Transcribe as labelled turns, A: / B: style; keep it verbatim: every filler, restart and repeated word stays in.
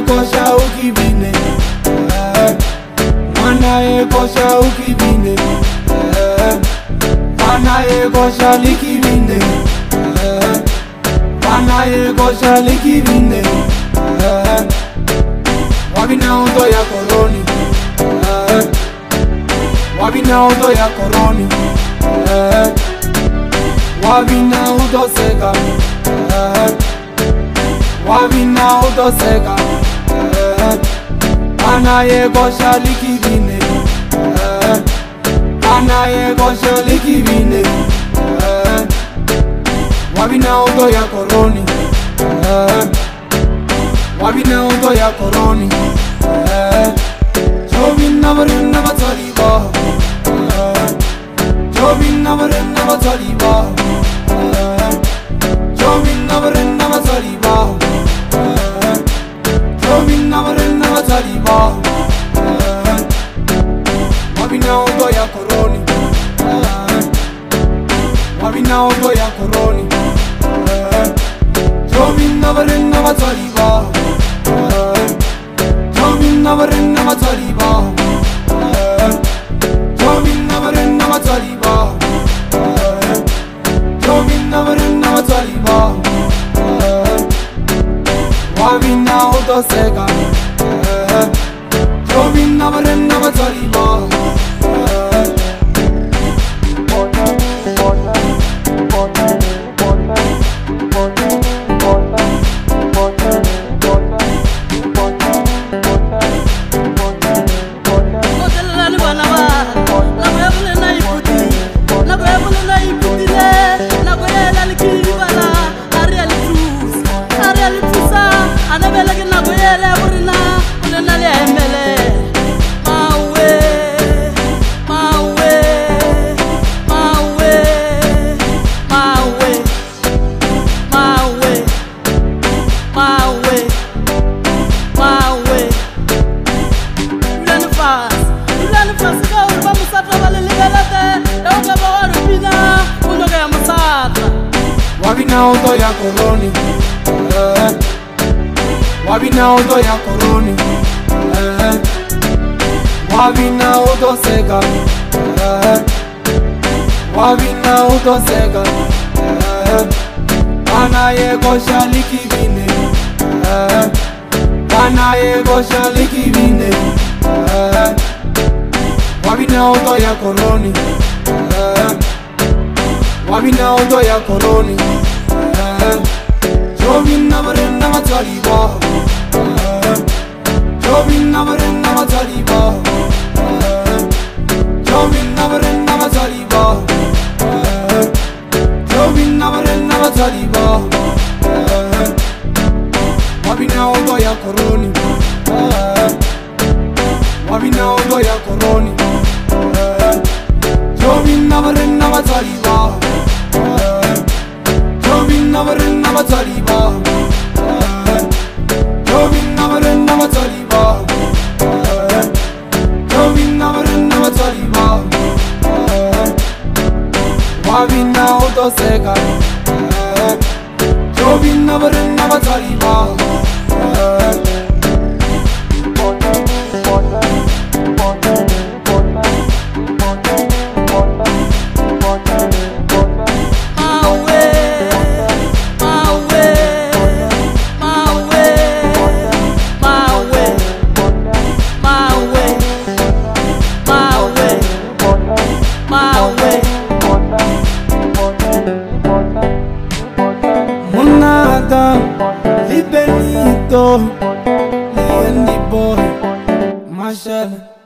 A: kosha ukibine, mana ye kosha ukibine, mana ye kosha likibine, mana ye kosha likibine. Wabina uto ya koroni, wabina uto ya koroni, wabina uto seka, wabina uto seka. Ana ye kosha likibine, ana ye kosha likibine. Wabina uto ya koroni, wabina uto ya koroni. Jobina varena vataliba, Jobina varena vataliba, Jobina varena vataliba, Jobina varena vataliba. Wabina uto ya koroni, wabina uto ya koroni. Jobina varena vataliba, Jobina varena vataliba, Jobina varena vataliba, Jobina varena vataliba. Wabina uto seka, Jobina varena vataliba. Wabina uto ya koroni, wabina uto ya koroni, wabina uto seka, wabina uto seka. Ana ye kosha likibine, ana ye kosha likibine. Wabina uto ya koroni, wabina uto ya koroni. Jobina varena vataliba, Jobina varena vataliba, Jobina varena vataliba, Jobina varena vataliba. Wabina uto ya koroni, wabina uto ya koroni. Jobina varena vataliba, Jobina varena vataliba, Jobina varena vataliba, Jobina varena vataliba. Wabina uto seka, Jobina varena vataliba. Monada, Libenito, Liendy boy, Marshall.